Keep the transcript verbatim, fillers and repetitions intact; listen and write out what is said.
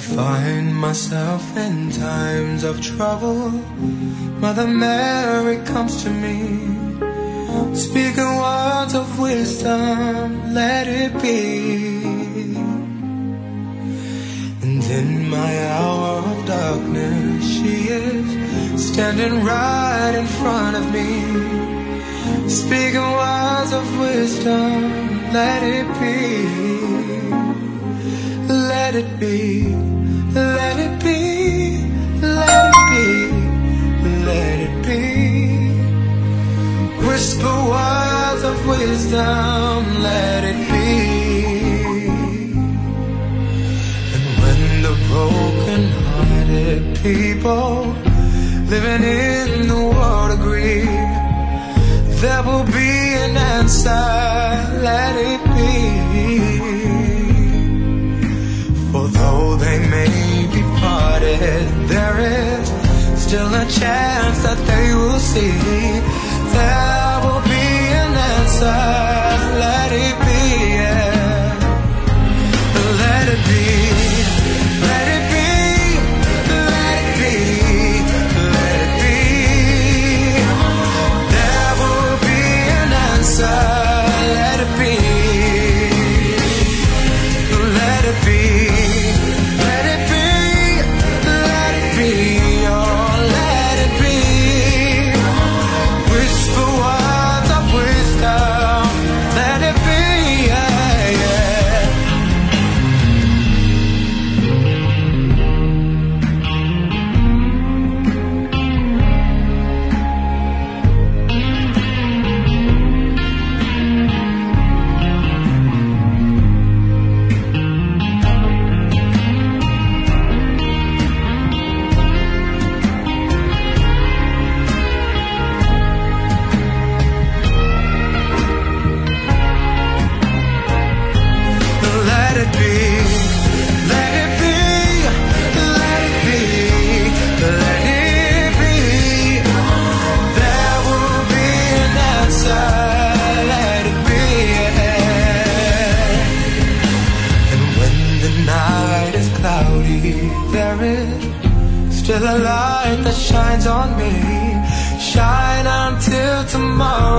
find myself in times of trouble, Mother Mary comes to me, speaking words of wisdom, let it be. And in my hour of darkness, she is standing right in front of me, speaking words of wisdom, let it be. Let it be, let it be, let it be, let it be. Whisper words of wisdom, let it be. And when the broken-hearted people living in the world agree, there will be an answer, let it be. Although they may be parted, there is still a chance that they will see. There will be an answer, let it be, yeah. Let it be, let it be, let it be, let it be. There will be an answer, let it be, let it be. Still a light that shines on me, shine until tomorrow.